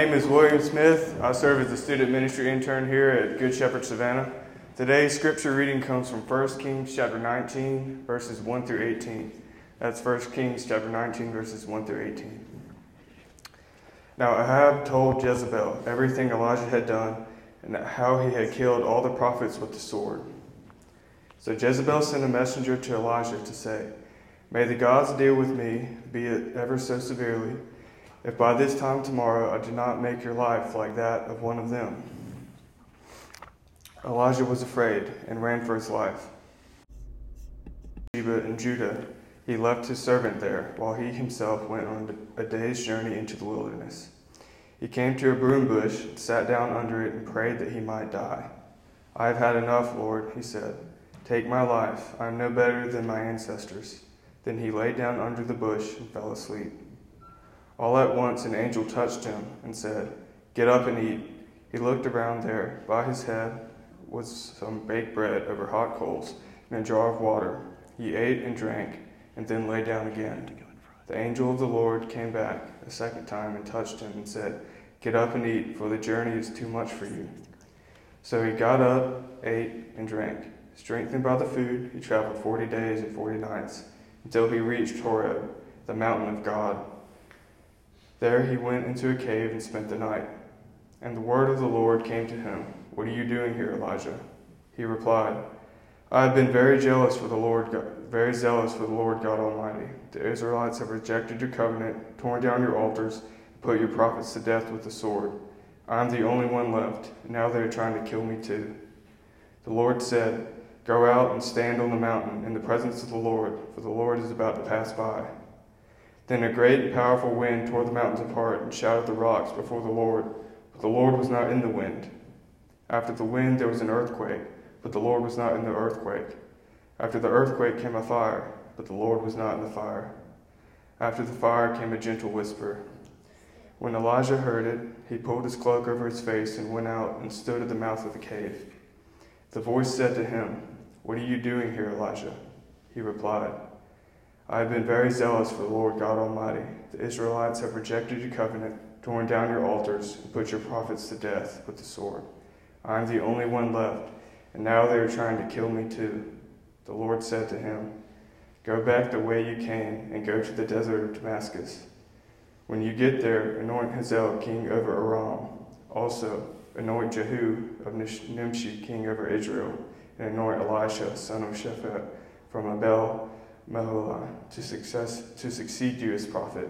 My name is William Smith. I serve as the student ministry intern here at Good Shepherd Savannah. Today's scripture reading comes from 1 Kings chapter 19, verses 1 through 18. That's 1 Kings chapter 19, verses 1 through 18. Now Ahab told Jezebel everything Elijah had done and how he had killed all the prophets with the sword. So Jezebel sent a messenger to Elijah to say, "May the gods deal with me, be it ever so severely, if by this time tomorrow I do not make your life like that of one of them." Elijah was afraid and ran for his life. Sheba in Judah, he left his servant there, while he himself went on a day's journey into the wilderness. He came to a broom bush, sat down under it, and prayed that he might die. "I have had enough, Lord," he said. "Take my life. I am no better than my ancestors." Then he lay down under the bush and fell asleep. All at once an angel touched him and said, "Get up and eat." He looked around there. By his head was some baked bread over hot coals and a jar of water. He ate and drank and then lay down again. The angel of the Lord came back a second time and touched him and said, "Get up and eat, for the journey is too much for you." So he got up, ate, and drank. Strengthened by the food, he traveled 40 days and 40 nights until he reached Horeb, the mountain of God. There he went into a cave and spent the night. And the word of the Lord came to him, "What are you doing here, Elijah?" He replied, "I have been very zealous for the Lord God Almighty. The Israelites have rejected your covenant, torn down your altars, and put your prophets to death with the sword. I am the only one left, and now they are trying to kill me too." The Lord said, "Go out and stand on the mountain in the presence of the Lord, for the Lord is about to pass by." Then a great and powerful wind tore the mountains apart and shattered the rocks before the Lord, but the Lord was not in the wind. After the wind there was an earthquake, but the Lord was not in the earthquake. After the earthquake came a fire, but the Lord was not in the fire. After the fire came a gentle whisper. When Elijah heard it, he pulled his cloak over his face and went out and stood at the mouth of the cave. The voice said to him, "What are you doing here, Elijah?" He replied, "I have been very zealous for the Lord God Almighty. The Israelites have rejected your covenant, torn down your altars, and put your prophets to death with the sword. I am the only one left, and now they are trying to kill me too." The Lord said to him, "Go back the way you came and go to the desert of Damascus. When you get there, anoint Hazael king over Aram. Also, anoint Jehu of Nimshi king over Israel, and anoint Elisha son of Shaphat from Abel Meholah to succeed you as prophet.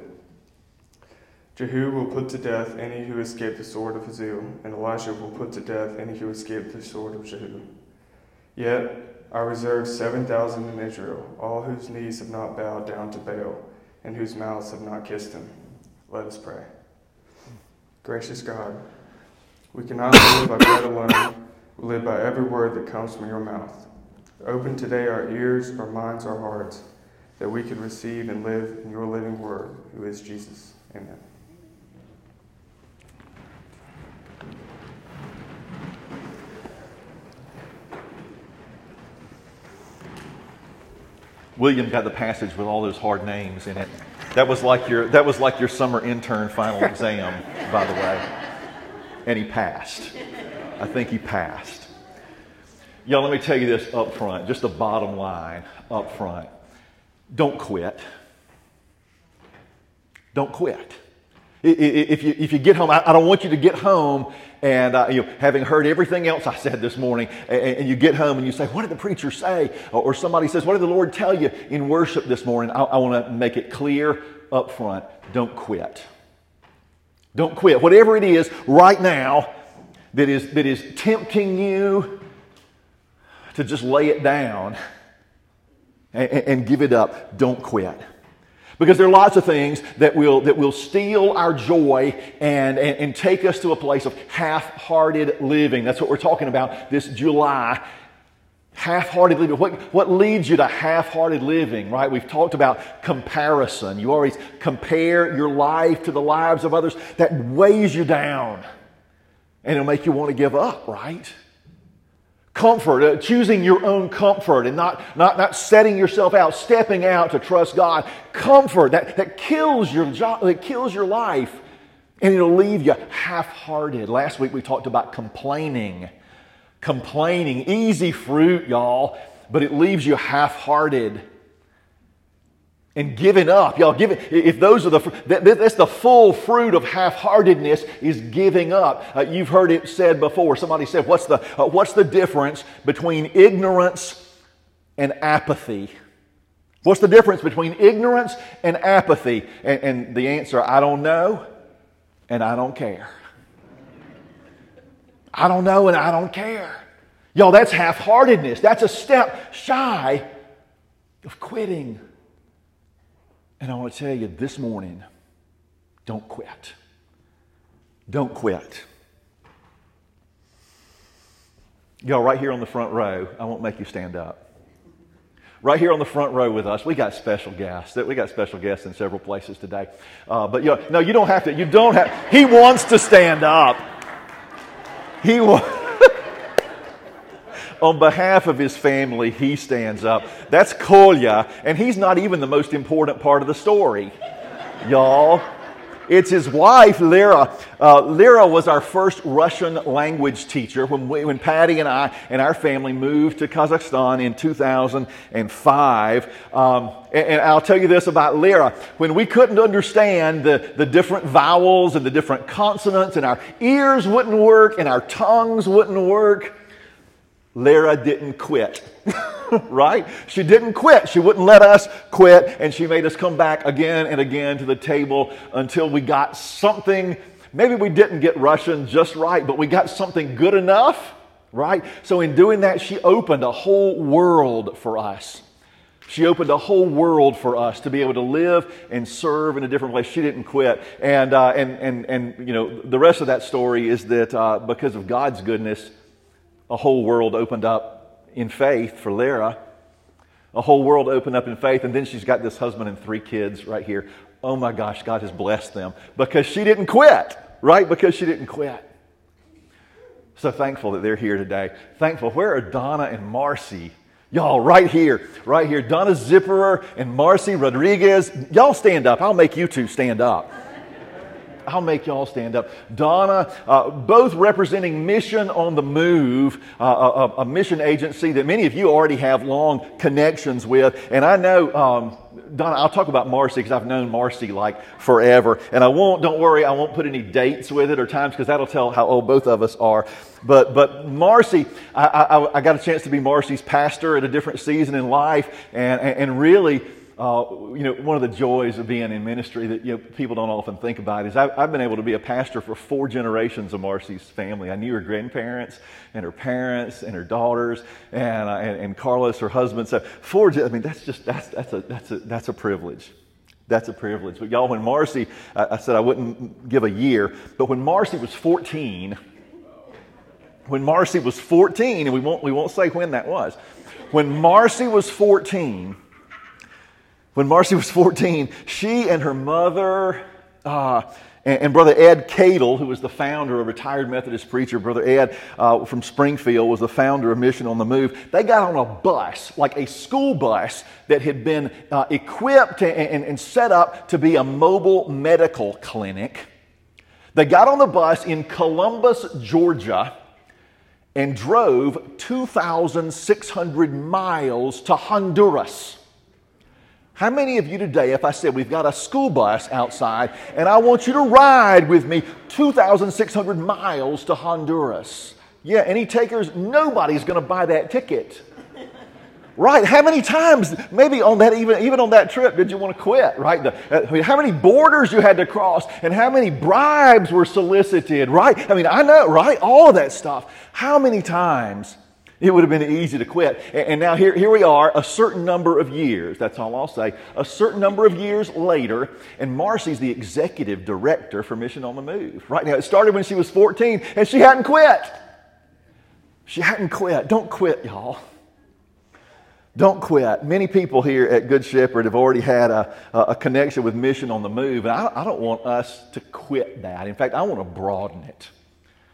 Jehu will put to death any who escape the sword of Hazael, and Elisha will put to death any who escape the sword of Jehu. Yet I reserve 7,000 in Israel, all whose knees have not bowed down to Baal, and whose mouths have not kissed him." Let us pray. Gracious God, we cannot live by bread alone. We live by every word that comes from your mouth. Open today our ears, our minds, our hearts, that we can receive and live in your living word, who is Jesus. Amen. William got the passage with all those hard names in it. That was like your summer intern final exam, by the way. And he passed. I think he passed. Y'all, let me tell you this up front, just the bottom line up front. Don't quit. Don't quit. If you get home, I don't want you to get home and having heard everything else I said this morning, and you get home and you say, "What did the preacher say?" Or somebody says, "What did the Lord tell you in worship this morning?" I want to make it clear up front. Don't quit. Don't quit. Whatever it is right now that is tempting you to just lay it down and give it up, don't quit. Because there are lots of things that will steal our joy and take us to a place of half-hearted living. That's what we're talking about this July. Half-hearted living. What leads you to half-hearted living, right? We've talked about comparison. You always compare your life to the lives of others. That weighs you down. And it'll make you want to give up, right? Comfort, choosing your own comfort and not setting yourself out, stepping out to trust God. Comfort that kills your life. And it'll leave you half-hearted. Last week we talked about complaining. Complaining, easy fruit, y'all, but it leaves you half-hearted. And giving up, y'all, if those are that's the full fruit of half-heartedness is giving up. You've heard it said before. Somebody said, what's the difference between ignorance and apathy? What's the difference between ignorance and apathy? And the answer, I don't know, and I don't care. I don't know, and I don't care. Y'all, that's half-heartedness. That's a step shy of quitting. And I want to tell you this morning, don't quit. Don't quit. Y'all, right here on the front row, I won't make you stand up. Right here on the front row with us, we got special guests. We got special guests in several places today. But no, you don't have to. You don't have. He wants to stand up. He wants. On behalf of his family, he stands up. That's Kolya, and he's not even the most important part of the story, y'all. It's his wife, Lyra. Lyra was our first Russian language teacher when Patty and I and our family moved to Kazakhstan in 2005. And I'll tell you this about Lyra. When we couldn't understand the different vowels and the different consonants, and our ears wouldn't work and our tongues wouldn't work, Lyra didn't quit, right? She didn't quit. She wouldn't let us quit, and she made us come back again and again to the table until we got something. Maybe we didn't get Russian just right, but we got something good enough, right? So in doing that, she opened a whole world for us. She opened a whole world for us to be able to live and serve in a different place. She didn't quit. And you know, the rest of that story is that because of God's goodness, a whole world opened up in faith for Lyra. A whole world opened up in faith, and then she's got this husband and 3 kids right here. Oh my gosh, God has blessed them because she didn't quit, right? Because she didn't quit. So thankful that they're here today. Thankful. Where are Donna and Marcy? Y'all, right here, right here. Donna Zipperer and Marcy Rodriguez. Y'all stand up. I'll make you two stand up. I'll make y'all stand up. Donna, both representing Mission on the Move, a mission agency that many of you already have long connections with. And I know, Donna, I'll talk about Marcy because I've known Marcy like forever. And don't worry, I won't put any dates with it or times because that'll tell how old both of us are. But Marcy, I got a chance to be Marcy's pastor at a different season in life. And really, you know, one of the joys of being in ministry that people don't often think about is I've been able to be a pastor for 4 generations of Marcy's family. I knew her grandparents and her parents and her daughters and Carlos, her husband. So 4. I mean, that's a privilege. That's a privilege. But y'all, when Marcy, I said I wouldn't give a year, but when Marcy was 14, and we won't say when that was. When Marcy was 14. When Marcy was 14, she and her mother and Brother Ed Cadle, who was the founder, a retired Methodist preacher, Brother Ed from Springfield was the founder of Mission on the Move. They got on a bus, like a school bus that had been equipped and set up to be a mobile medical clinic. They got on the bus in Columbus, Georgia, and drove 2,600 miles to Honduras. How many of you today, if I said we've got a school bus outside and I want you to ride with me 2,600 miles to Honduras? Yeah, any takers? Nobody's going to buy that ticket. Right? How many times, maybe on that, even on that trip, did you want to quit? Right? How many borders you had to cross and how many bribes were solicited? Right? I mean, I know, right? All of that stuff. How many times it would have been easy to quit. And now here we are, a certain number of years, that's all I'll say, a certain number of years later, and Marcy's the executive director for Mission on the Move. Right now, it started when she was 14, and she hadn't quit. She hadn't quit. Don't quit, y'all. Don't quit. Many people here at Good Shepherd have already had a connection with Mission on the Move, and I don't want us to quit that. In fact, I want to broaden it.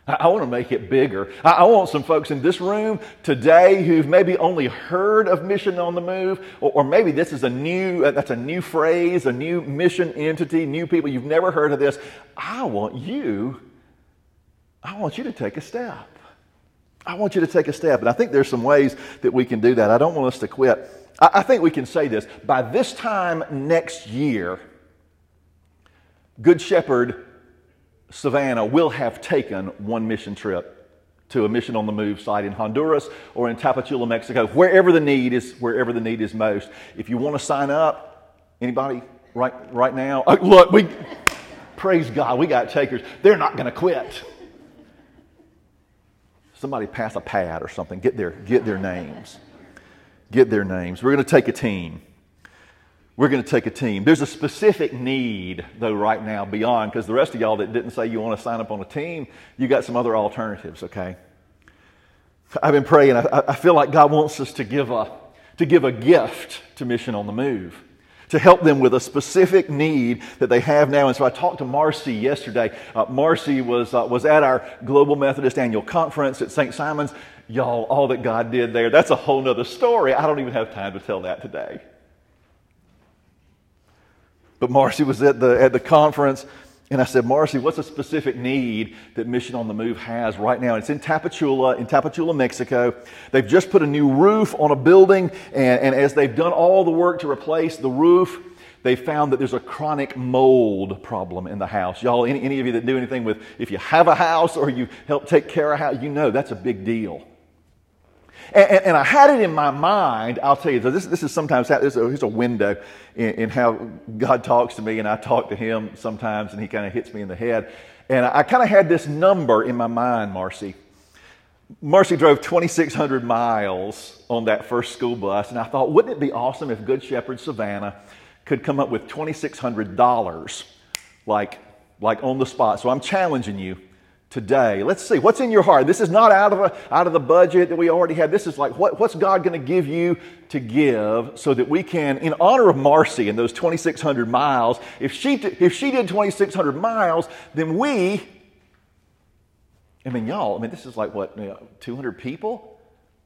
I want to make it bigger. I want some folks in this room today who've maybe only heard of Mission on the Move, or maybe this is that's a new phrase, a new mission entity, new people. You've never heard of this. I want you to take a step. I want you to take a step. And I think there's some ways that we can do that. I don't want us to quit. I think we can say this. By this time next year, Good Shepherd Savannah will have taken one mission trip to a Mission on the Move site in Honduras or in Tapachula, Mexico, wherever the need is most. If you want to sign up, anybody right now? Look, praise God, we got takers. They're not going to quit. Somebody pass a pad or something. Get their names. Get their names. We're going to take a team. There's a specific need, though, right now beyond, because the rest of y'all that didn't say you want to sign up on a team, you got some other alternatives, okay? I've been praying. I feel like God wants us to give a gift to Mission on the Move, to help them with a specific need that they have now. And so I talked to Marcy yesterday. Marcy was at our Global Methodist Annual Conference at St. Simon's. Y'all, all that God did there, that's a whole nother story. I don't even have time to tell that today. But Marcy was at the conference, and I said, Marcy, what's a specific need that Mission on the Move has right now? It's in Tapachula, Mexico. They've just put a new roof on a building, and as they've done all the work to replace the roof, they found that there's a chronic mold problem in the house. Y'all, any of you that do anything with, if you have a house or you help take care of a house, you know that's a big deal. And I had it in my mind, I'll tell you, this is sometimes, here's a window in how God talks to me, and I talk to him sometimes, and he kind of hits me in the head. And I kind of had this number in my mind, Marcy. Marcy drove 2,600 miles on that first school bus, and I thought, wouldn't it be awesome if Good Shepherd Savannah could come up with $2,600, like on the spot? So I'm challenging you today. Let's see, what's in your heart? This is not out of the budget that we already have. This is like, what's God going to give you to give so that we can, in honor of Marcy and those 2,600 miles, if she did 2,600 miles, then y'all, this is like what, 200 people?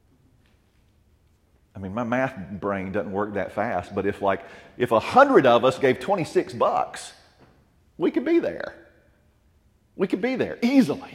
My math brain doesn't work that fast, but if 100 of us gave $26, we could be there. We could be there easily.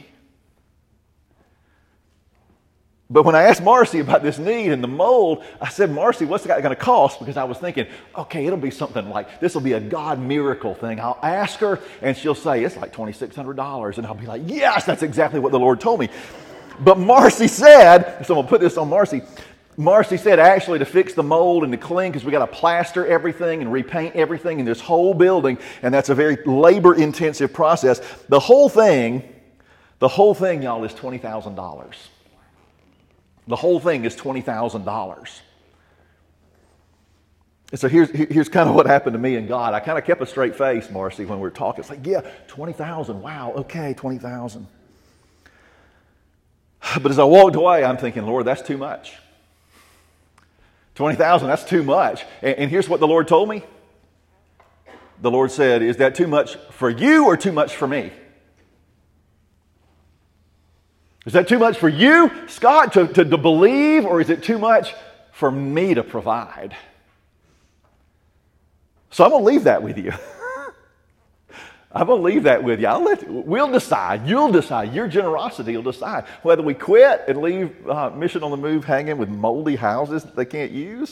But when I asked Marcy about this need and the mold, I said, Marcy, what's it going to cost? Because I was thinking, okay, it'll be something like, this will be a God miracle thing. I'll ask her, and she'll say, it's like $2,600. And I'll be like, yes, that's exactly what the Lord told me. But Marcy said, so I'm going to put this on Marcy. Marcy said, actually, to fix the mold and to clean, because we got to plaster everything and repaint everything in this whole building, and that's a very labor-intensive process. The whole thing, y'all, is $20,000. The whole thing is $20,000. And so here's kind of what happened to me and God. I kind of kept a straight face, Marcy, when we were talking. It's like, yeah, $20,000. Wow, okay, $20,000. But as I walked away, I'm thinking, Lord, that's too much. $20,000, that's too much. And here's what the Lord told me. The Lord said, is that too much for you or too much for me? Is that too much for you, Scott, to believe, or is it too much for me to provide? So I'm going to leave that with you. I'm going to leave that with you. We'll decide. You'll decide. Your generosity will decide whether we quit and leave Mission on the Move hanging with moldy houses that they can't use.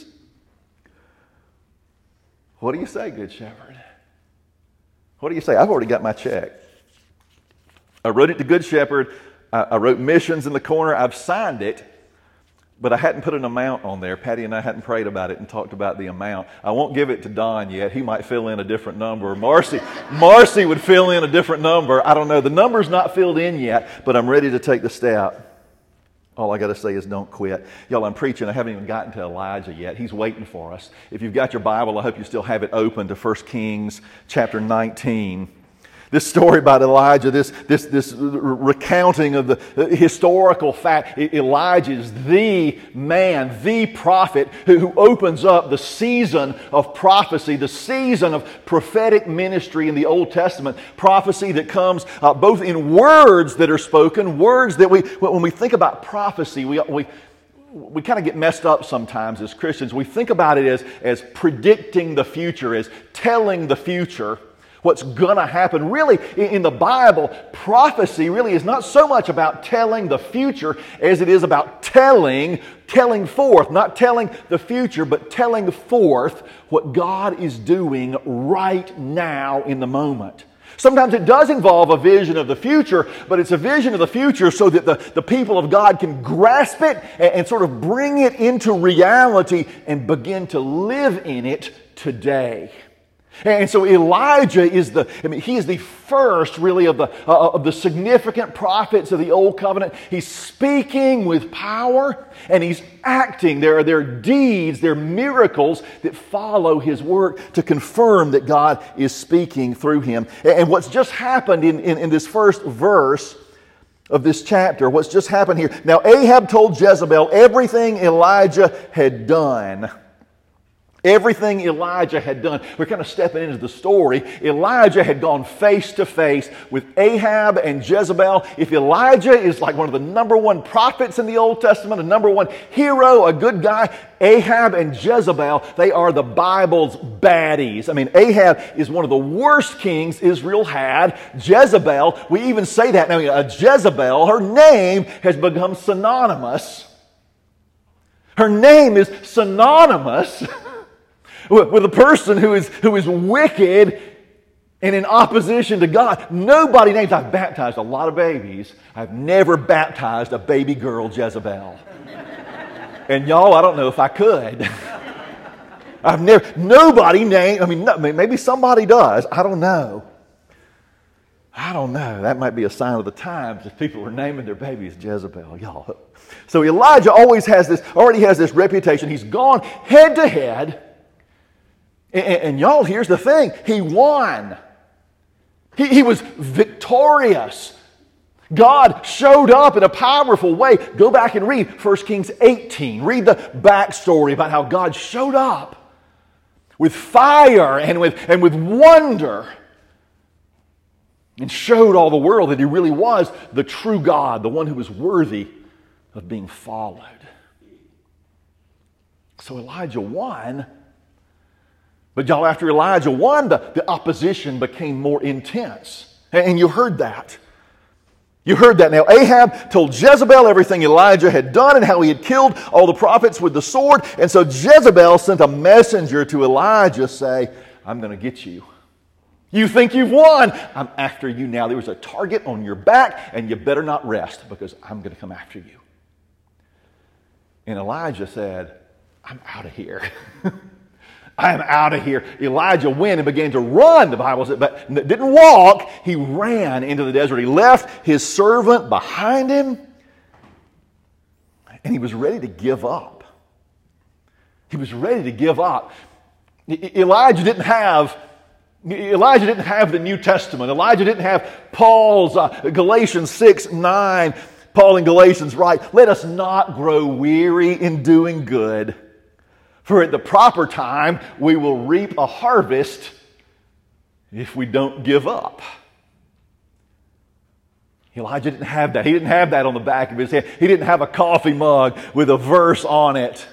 What do you say, Good Shepherd? What do you say? I've already got my check. I wrote it to Good Shepherd. I wrote missions in the corner. I've signed it, but I hadn't put an amount on there. Patty and I hadn't prayed about it and talked about the amount. I won't give it to Don yet. He might fill in a different number. Marcy would fill in a different number. I don't know. The number's not filled in yet, but I'm ready to take the step. All I got to say is don't quit. Y'all, I'm preaching. I haven't even gotten to Elijah yet. He's waiting for us. If you've got your Bible, I hope you still have it open to 1 Kings chapter 19. This story about Elijah, this recounting of the historical fact, Elijah is the man, the prophet who opens up the season of prophecy, the season of prophetic ministry in the Old Testament. Prophecy that comes both in words that are spoken, words that when we think about prophecy, we kind of get messed up sometimes as Christians. We think about it as predicting the future, as telling the future. What's going to happen. Really, in the Bible, prophecy really is not so much about telling the future as it is about telling forth, not telling the future, but telling forth what God is doing right now in the moment. Sometimes it does involve a vision of the future, but it's a vision of the future so that the people of God can grasp it and sort of bring it into reality and begin to live in it today. And so Elijah is he is the first really of the significant prophets of the Old Covenant. He's speaking with power and he's acting. There are deeds, there are miracles that follow his work to confirm that God is speaking through him. And what's just happened in this first verse of this chapter, what's just happened here. Now Ahab told Jezebel everything Elijah had done. Everything Elijah had done. We're kind of stepping into the story. Elijah had gone face to face with Ahab and Jezebel. If Elijah is like one of the number one prophets in the Old Testament, a number one hero, a good guy, Ahab and Jezebel, they are the Bible's baddies. I mean, Ahab is one of the worst kings Israel had. Jezebel, we even say that now. Jezebel, her name has become synonymous. Her name is synonymous with a person who is wicked and in opposition to God. Nobody names. I've baptized a lot of babies. I've never baptized a baby girl Jezebel. And y'all, I don't know if I could. Nobody named. Maybe somebody does. I don't know. That might be a sign of the times if people were naming their babies Jezebel, y'all. So Elijah already has this reputation. He's gone head to head. And y'all, here's the thing. He won. He was victorious. God showed up in a powerful way. Go back and read 1 Kings 18. Read the backstory about how God showed up with fire and with wonder and showed all the world that He really was the true God, the one who was worthy of being followed. So Elijah won. But y'all, after Elijah won, the opposition became more intense. And you heard that. You heard that. Now, Ahab told Jezebel everything Elijah had done and how he had killed all the prophets with the sword. And so Jezebel sent a messenger to Elijah say, I'm going to get you. You think you've won. I'm after you now. There was a target on your back, and you better not rest because I'm going to come after you. And Elijah said, I'm out of here. I am out of here. Elijah went and began to run, the Bible said, but didn't walk. He ran into the desert. He left his servant behind him, and he was ready to give up. He was ready to give up. Elijah didn't have the New Testament. Elijah didn't have Paul's Galatians 6:9. Paul in Galatians writes, let us not grow weary in doing good. For at the proper time, we will reap a harvest if we don't give up. Elijah didn't have that. He didn't have that on the back of his head. He didn't have a coffee mug with a verse on it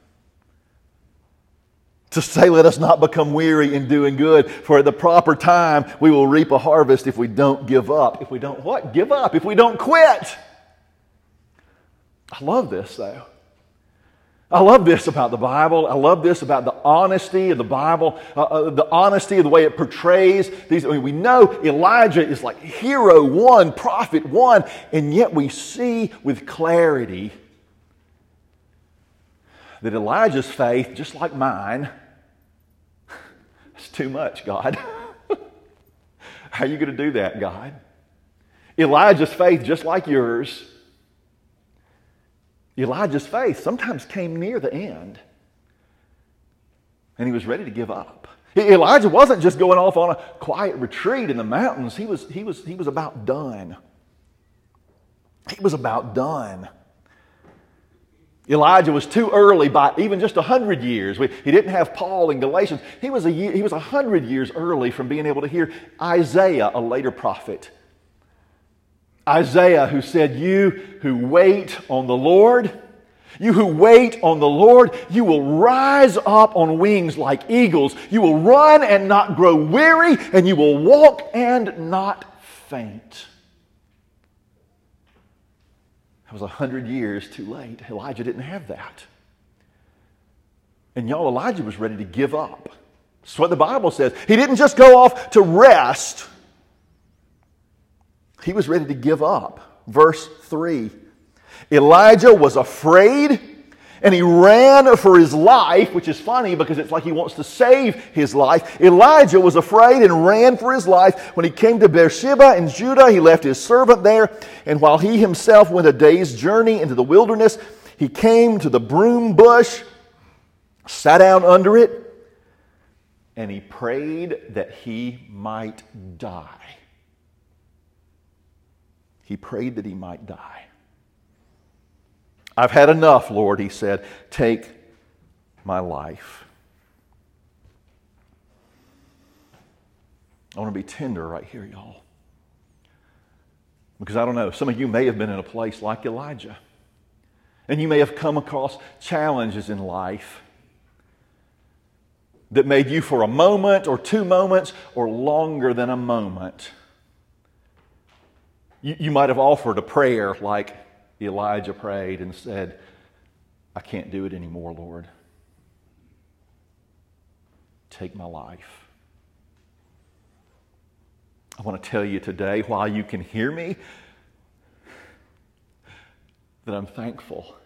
to say, let us not become weary in doing good. For at the proper time, we will reap a harvest if we don't give up. If we don't what? Give up. If we don't quit. I love this, though. I love this about the Bible. I love this about the honesty of the Bible, the honesty of the way it portrays these. We know Elijah is like hero one, prophet one, and yet we see with clarity that Elijah's faith, just like mine, it's too much, God. How are you going to do that, God? Elijah's faith, just like yours, Elijah's faith sometimes came near the end, and he was ready to give up. Elijah wasn't just going off on a quiet retreat in the mountains. He was about done. He was about done. Elijah was too early by even just 100 years. He didn't have Paul in Galatians. He was 100 years early from being able to hear Isaiah, a later prophet. Isaiah, who said, "You who wait on the Lord, you who wait on the Lord, you will rise up on wings like eagles. You will run and not grow weary, and you will walk and not faint." That was 100 years too late. Elijah didn't have that. And y'all, Elijah was ready to give up. That's what the Bible says. He didn't just go off to rest. He was ready to give up. Verse 3. Elijah was afraid and he ran for his life, which is funny because it's like he wants to save his life. Elijah was afraid and ran for his life. When he came to Beersheba in Judah, he left his servant there. And while he himself went a day's journey into the wilderness, he came to the broom bush, sat down under it, and he prayed that he might die. He prayed that he might die. "I've had enough, Lord," he said. "Take my life." I want to be tender right here, y'all. Because I don't know, some of you may have been in a place like Elijah. And you may have come across challenges in life that made you for a moment or 2 moments or longer than a moment. You might have offered a prayer like Elijah prayed and said, "I can't do it anymore, Lord. Take my life." I want to tell you today, while you can hear me, that I'm thankful.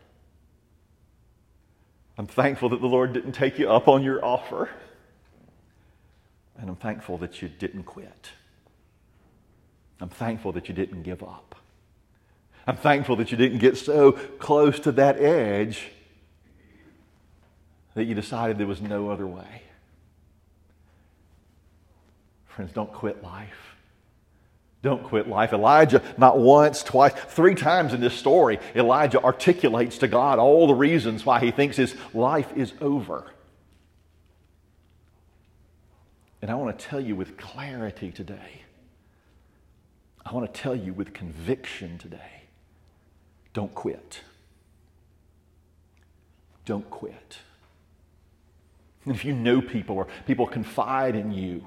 I'm thankful that the Lord didn't take you up on your offer. And I'm thankful that you didn't quit. I'm thankful that you didn't give up. I'm thankful that you didn't get so close to that edge that you decided there was no other way. Friends, don't quit life. Don't quit life. Elijah, not once, twice, 3 times in this story, Elijah articulates to God all the reasons why he thinks his life is over. And I want to tell you with clarity today. I want to tell you with conviction today. Don't quit. Don't quit. And if you know people or people confide in you,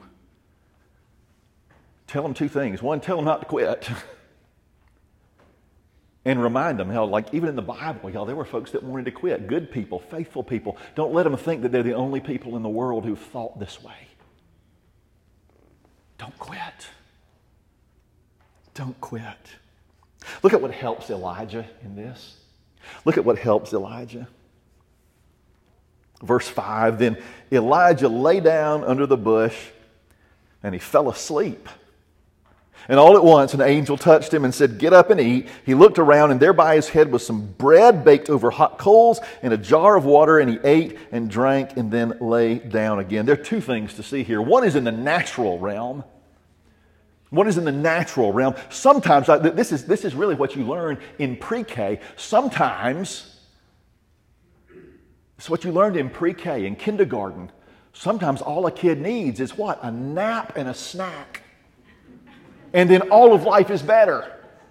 tell them 2 things. 1, tell them not to quit. And remind them, like even in the Bible, y'all, there were folks that wanted to quit. Good people, faithful people. Don't let them think that they're the only people in the world who've thought this way. Don't quit. Don't quit. Look at what helps Elijah in this. Look at what helps Elijah. Verse 5, "Then Elijah lay down under the bush and he fell asleep. And all at once an angel touched him and said, 'Get up and eat.' He looked around, and there by his head was some bread baked over hot coals and a jar of water, and he ate and drank and then lay down again." There are 2 things to see here. One is in the natural realm. What is in the natural realm? Sometimes, this is really what you learn in pre-K. Sometimes, it's what you learned in pre-K, in kindergarten. Sometimes all a kid needs is what? A nap and a snack. And then all of life is better.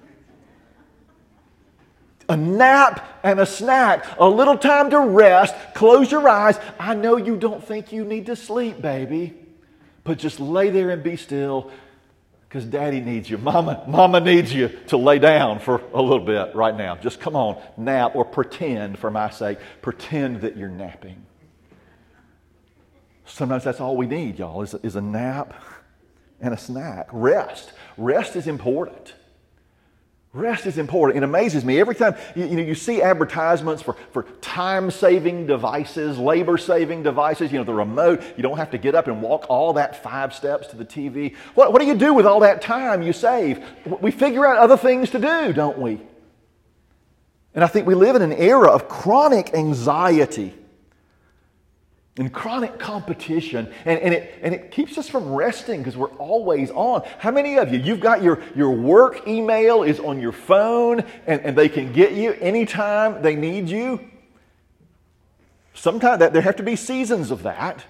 A nap and a snack. A little time to rest. Close your eyes. I know you don't think you need to sleep, baby. But just lay there and be still. Because Daddy needs you. Mama needs you to lay down for a little bit right now. Just come on, nap, or pretend, for my sake. Pretend that you're napping. Sometimes that's all we need, y'all, is a nap and a snack. Rest. Rest is important. Rest is important. It amazes me. Every time you see advertisements for time-saving devices, labor-saving devices, the remote, you don't have to get up and walk all that 5 steps to the TV. What do you do with all that time you save? We figure out other things to do, don't we? And I think we live in an era of chronic anxiety. and chronic competition, and it keeps us from resting because we're always on. How many of you, you've got your work email is on your phone, and they can get you anytime they need you? Sometimes there have to be seasons of that.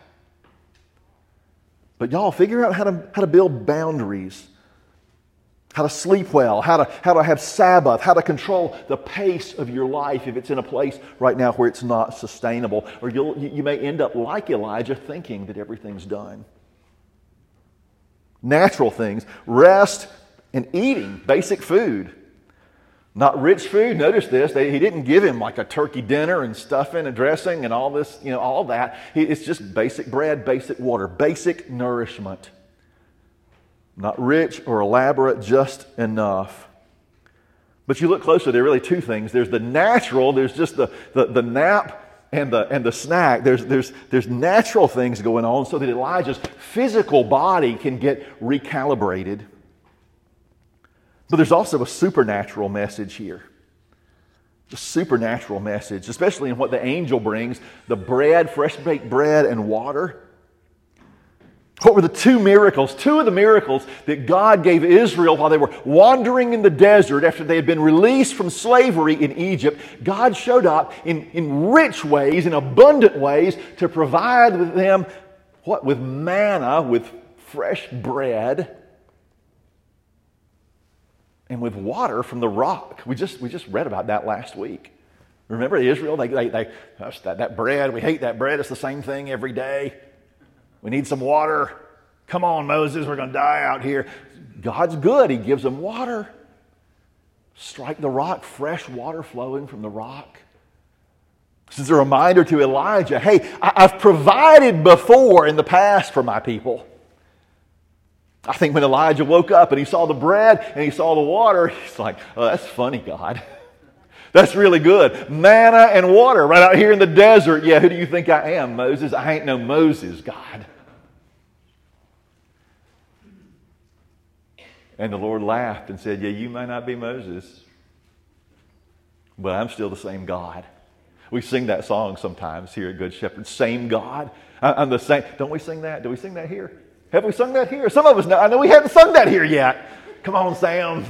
But y'all, figure out how to build boundaries, how to sleep well, how to have Sabbath, how to control the pace of your life if it's in a place right now where it's not sustainable. Or you may end up like Elijah thinking that everything's done. Natural things, rest and eating basic food. Not rich food. Notice this. He didn't give him like a turkey dinner and stuffing and dressing and all this, all that. It's just basic bread, basic water, basic nourishment. Not rich or elaborate, just enough. But you look closer, there are really two things. There's the natural, there's just the nap and the snack. There's natural things going on so that Elijah's physical body can get recalibrated. But there's also a supernatural message here. A supernatural message, especially in what the angel brings, the bread, fresh baked bread and water. What were the two miracles? Two of the miracles that God gave Israel while they were wandering in the desert after they had been released from slavery in Egypt. God showed up in rich ways, in abundant ways, to provide with them, with manna, with fresh bread, and with water from the rock. We just read about that last week. Remember Israel? That bread, we hate that bread. It's the same thing every day. We need some water. Come on, Moses, we're going to die out here. God's good. He gives them water. Strike the rock, fresh water flowing from the rock. This is a reminder to Elijah, hey, I've provided before in the past for my people. I think when Elijah woke up and he saw the bread and he saw the water, he's like, oh, that's funny, God. That's really good. Manna and water right out here in the desert. Yeah, who do you think I am, Moses? I ain't no Moses, God. And the Lord laughed and said, yeah, you may not be Moses, but I'm still the same God. We sing that song sometimes here at Good Shepherd. Same God. I'm the same. Don't we sing that? Do we sing that here? Have we sung that here? Some of us know. I know we haven't sung that here yet. Come on, Sam.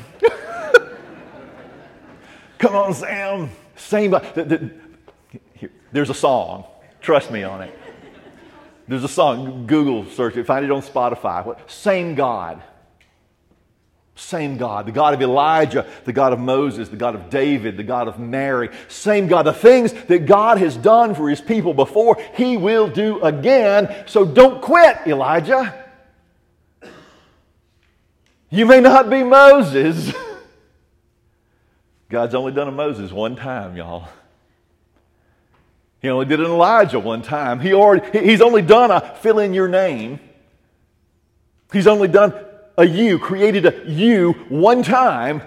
Come on, Sam. Same. There's a song. Trust me on it. There's a song. Google search it. Find it on Spotify. Same God. Same God. The God of Elijah, the God of Moses, the God of David, the God of Mary. Same God. The things that God has done for His people before, He will do again. So don't quit, Elijah. You may not be Moses. God's only done a Moses one time, y'all. He only did an Elijah one time. He's only done a fill in your name. He's only done a you, created a you one time.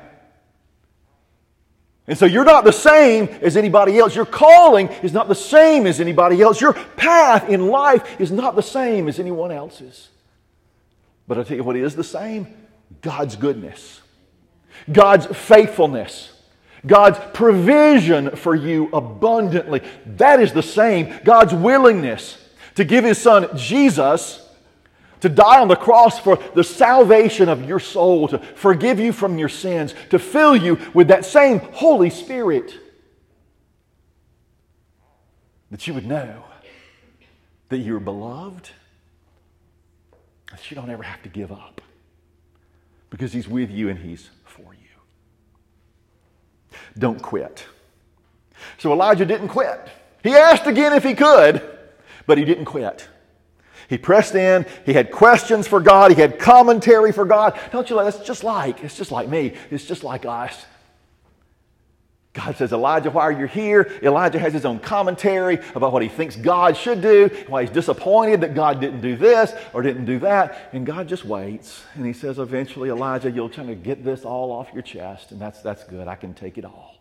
And so you're not the same as anybody else. Your calling is not the same as anybody else. Your path in life is not the same as anyone else's. But I'll tell you what is the same. God's goodness, God's faithfulness, God's provision for you abundantly. That is the same. God's willingness to give His Son Jesus to die on the cross for the salvation of your soul, to forgive you from your sins, to fill you with that same Holy Spirit, that you would know that you're beloved, that you don't ever have to give up. Because He's with you and He's for you. Don't quit. So Elijah didn't quit. He asked again if he could, but he didn't quit. He pressed in. He had questions for God. He had commentary for God. Don't you know, it's just like me. It's just like us. God says, Elijah, why are you here? Elijah has his own commentary about what he thinks God should do, why he's disappointed that God didn't do this or didn't do that. And God just waits. And He says, eventually, Elijah, you'll try to get this all off your chest. And that's good. I can take it all.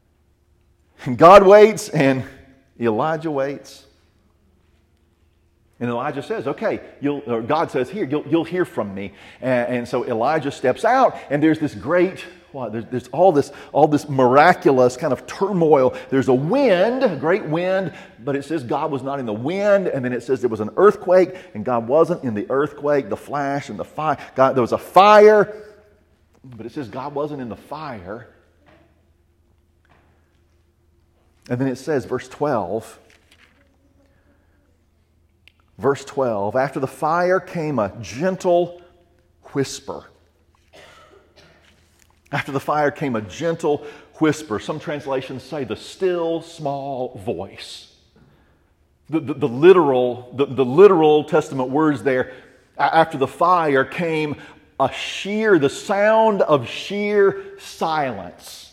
And God waits and Elijah waits. And Elijah says, okay, or God says, here, you'll hear from me. And so Elijah steps out, and there's this great, there's all this miraculous kind of turmoil. There's a wind, a great wind, but it says God was not in the wind, and then it says there was an earthquake, and God wasn't in the earthquake, the flash and the fire. There was a fire, but it says God wasn't in the fire. And then it says, verse 12, after the fire came a gentle whisper. After the fire came a gentle whisper. Some translations say the still small voice. The literal Testament words there, after the fire came the sound of sheer silence.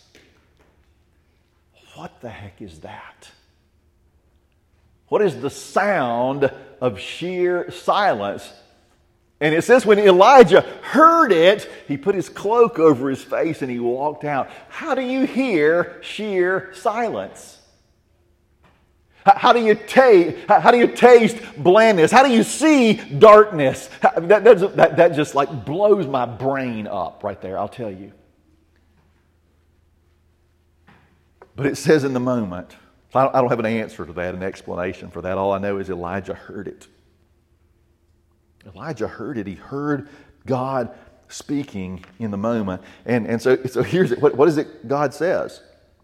What the heck is that? What is the sound of sheer silence? And it says when Elijah heard it, he put his cloak over his face and he walked out. How do you hear sheer silence? How do you taste blandness? How do you see darkness? That just like blows my brain up right there, I'll tell you. But it says in the moment, I don't have an answer to that, an explanation for that. All I know is Elijah heard it. Elijah heard it. He heard God speaking in the moment. And so here's it. What is it God says?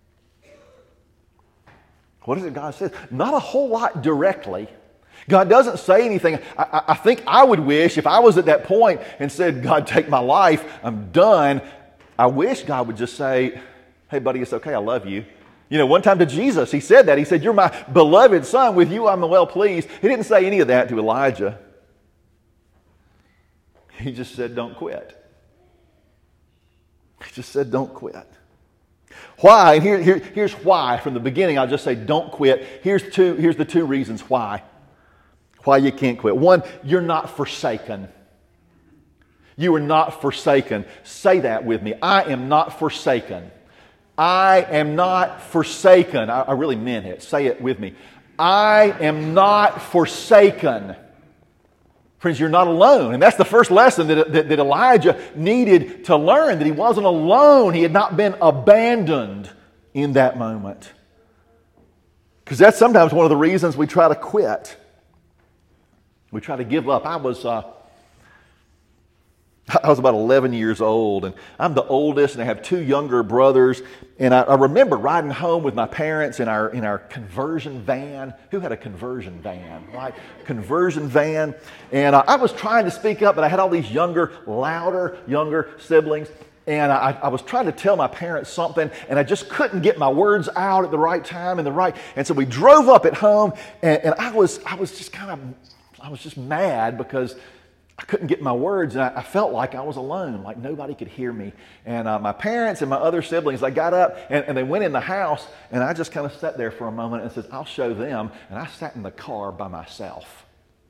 What is it God says? Not a whole lot directly. God doesn't say anything. I think I would wish, if I was at that point and said, God, take my life, I'm done, I wish God would just say, hey, buddy, it's okay, I love you. You know, one time to Jesus, he said that. He said, you're my beloved son. With you I'm well pleased. He didn't say any of that to Elijah. He just said, don't quit. He just said, don't quit. Why? And here's why. From the beginning, I'll just say, don't quit. Here's the two reasons why you can't quit. One, you're not forsaken. You are not forsaken. Say that with me. I am not forsaken. I am not forsaken. I really meant it. Say it with me. I am not forsaken. Friends, you're not alone. And that's the first lesson that Elijah needed to learn, that he wasn't alone. He had not been abandoned in that moment. Because that's sometimes one of the reasons we try to quit. We try to give up. I was about 11 years old, and I'm the oldest, and I have two younger brothers. And I remember riding home with my parents in our conversion van. Who had a conversion van, right? Conversion van. And I was trying to speak up, but I had all these louder, younger siblings. And I was trying to tell my parents something, and I just couldn't get my words out at the right time and so we drove up at home, and I was just mad because I couldn't get my words, and I felt like I was alone, like nobody could hear me. And my parents and my other siblings, they got up and they went in the house, and I just kind of sat there for a moment and said, I'll show them. And I sat in the car by myself.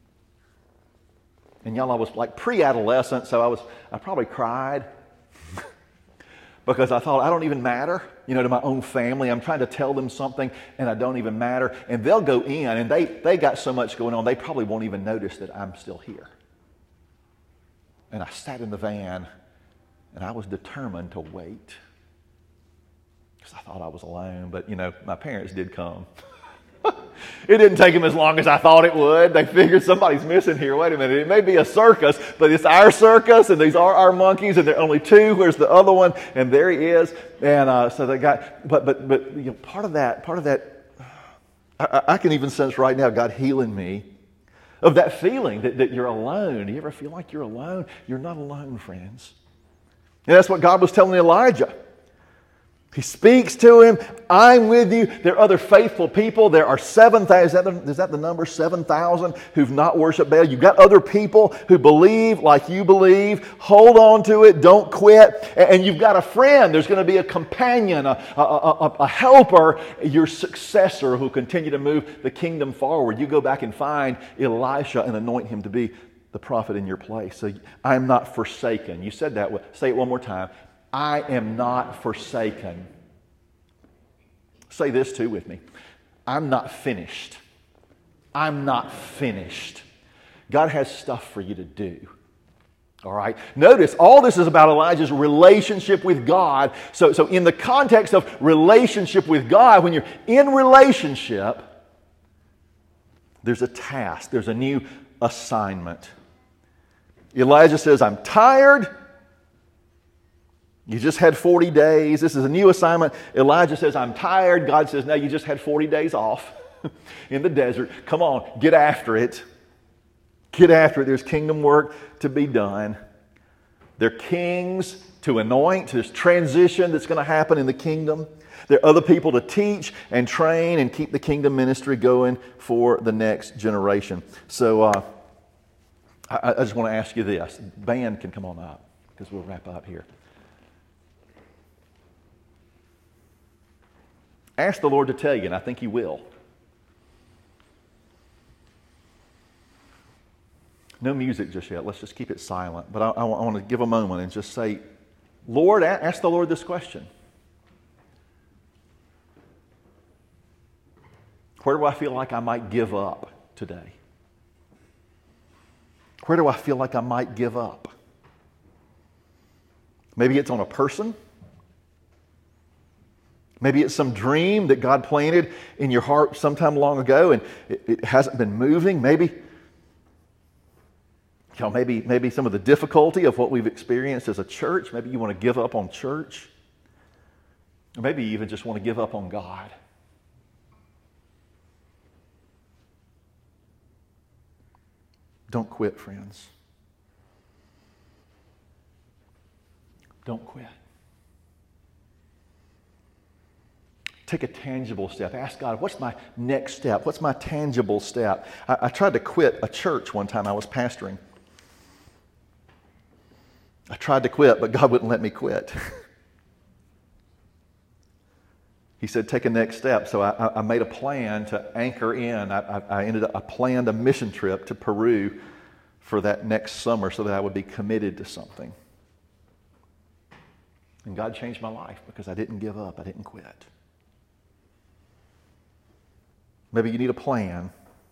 And y'all, I was like pre-adolescent, so I probably cried because I thought I don't even matter, to my own family. I'm trying to tell them something, and I don't even matter. And they'll go in, and they got so much going on, they probably won't even notice that I'm still here. And I sat in the van, and I was determined to wait because I thought I was alone. But, my parents did come. It didn't take them as long as I thought it would. They figured somebody's missing here. Wait a minute. It may be a circus, but it's our circus, and these are our monkeys, and there are only two. Where's the other one? And there he is. And so they got, but part of that, I can even sense right now God healing me of that feeling that you're alone. Do you ever feel like you're alone? You're not alone, friends. And that's what God was telling Elijah. He speaks to him, I'm with you. There are other faithful people. There are 7,000, is that the number? 7,000 who've not worshiped Baal. You've got other people who believe like you believe. Hold on to it. Don't quit. And you've got a friend. There's going to be a companion, a helper, your successor who will continue to move the kingdom forward. You go back and find Elisha and anoint him to be the prophet in your place. So I'm not forsaken. You said that. Say it one more time. I am not forsaken. Say this too with me. I'm not finished. I'm not finished. God has stuff for you to do. All right. Notice all this is about Elijah's relationship with God. So in the context of relationship with God, when you're in relationship, there's a task. There's a new assignment. Elijah says, I'm tired. You just had 40 days. This is a new assignment. Elijah says, I'm tired. God says, no, you just had 40 days off in the desert. Come on, get after it. Get after it. There's kingdom work to be done. There are kings to anoint. There's transition that's going to happen in the kingdom. There are other people to teach and train and keep the kingdom ministry going for the next generation. So I just want to ask you this. Band can come on up because we'll wrap up here. Ask the Lord to tell you, and I think He will. No music just yet. Let's just keep it silent. But I want to give a moment and just say, Lord, ask the Lord this question. Where do I feel like I might give up today? Where do I feel like I might give up? Maybe it's on a person. Maybe it's some dream that God planted in your heart sometime long ago and it hasn't been moving. Maybe some of the difficulty of what we've experienced as a church. Maybe you want to give up on church. Or maybe you even just want to give up on God. Don't quit, friends. Don't quit. Take a tangible step. Ask God, what's my next step? What's my tangible step? I tried to quit a church one time I was pastoring. I tried to quit, but God wouldn't let me quit. He said, take a next step. So I made a plan to anchor in. I planned a mission trip to Peru for that next summer so that I would be committed to something. And God changed my life because I didn't give up. I didn't quit. Maybe you need a plan.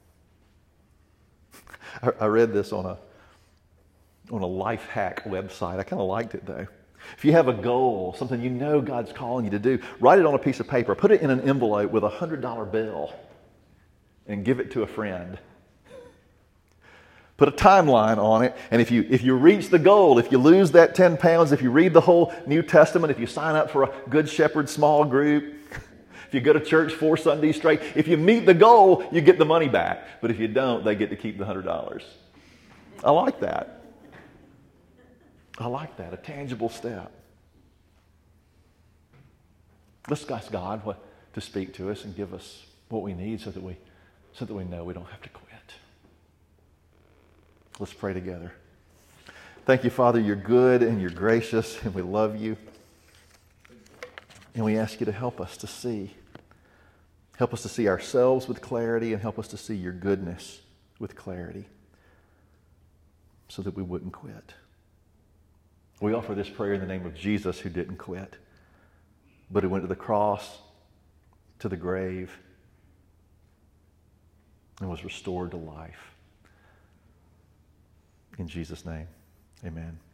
I read this on a life hack website. I kind of liked it though. If you have a goal, something you know God's calling you to do, write it on a piece of paper, put it in an envelope with a $100 bill, and give it to a friend. Put a timeline on it, and if you reach the goal, if you lose that 10 pounds, if you read the whole New Testament, if you sign up for a Good Shepherd small group, if you go to church 4 Sundays straight, if you meet the goal, you get the money back. But if you don't, they get to keep the $100. I like that. I like that, a tangible step. Let's ask God to speak to us and give us what we need so that we know we don't have to quit. Let's pray together. Thank you, Father. You're good and you're gracious and we love you. And we ask you to help us to see. Help us to see ourselves with clarity and help us to see your goodness with clarity so that we wouldn't quit. We offer this prayer in the name of Jesus who didn't quit, but who went to the cross, to the grave, and was restored to life. In Jesus' name, amen.